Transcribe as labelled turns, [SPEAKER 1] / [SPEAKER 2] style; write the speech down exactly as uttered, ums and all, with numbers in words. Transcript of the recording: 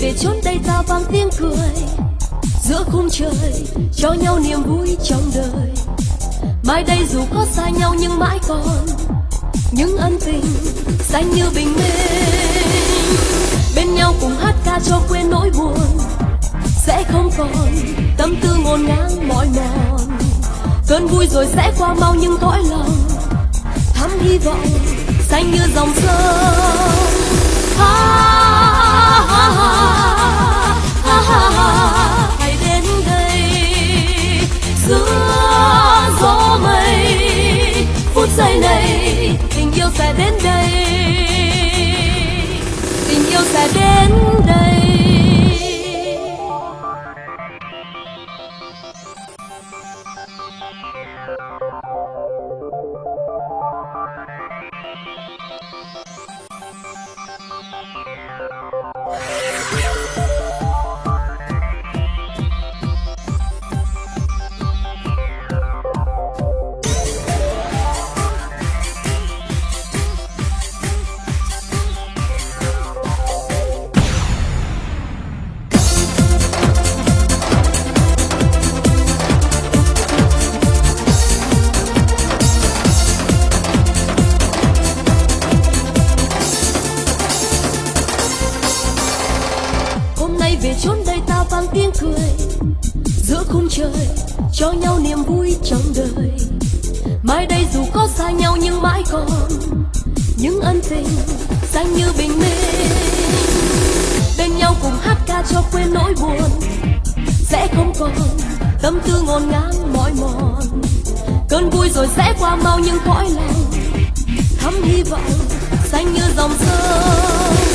[SPEAKER 1] về chốn đây ta vang tiếng cười giữa khung trời, cho nhau niềm vui trong đời. Mai đây dù có xa nhau nhưng mãi còn những ân tình xanh như bình minh. Bên nhau cùng hát ca cho quên nỗi buồn, sẽ không còn tâm tư ngổn ngang mỏi mòn. Cơn vui rồi sẽ qua mau nhưng cõi lòng thắm hy vọng xanh như dòng sông. Ha, ha, ha, ha, ha, ha. Hãy đến đây giữa gió mây, phút giây này tình yêu sẽ đến đây, tình yêu sẽ đến đây. Về chốn đây ta vang tiếng cười giữa khung trời, cho nhau niềm vui trong đời. Mai đây dù có xa nhau nhưng mãi còn những ân tình xanh như bình minh. Bên nhau cùng hát ca cho quên nỗi buồn, sẽ không còn tâm tư ngổn ngang mỏi mòn. Cơn vui rồi sẽ qua mau nhưng cõi lòng thắm hy vọng xanh như dòng sông.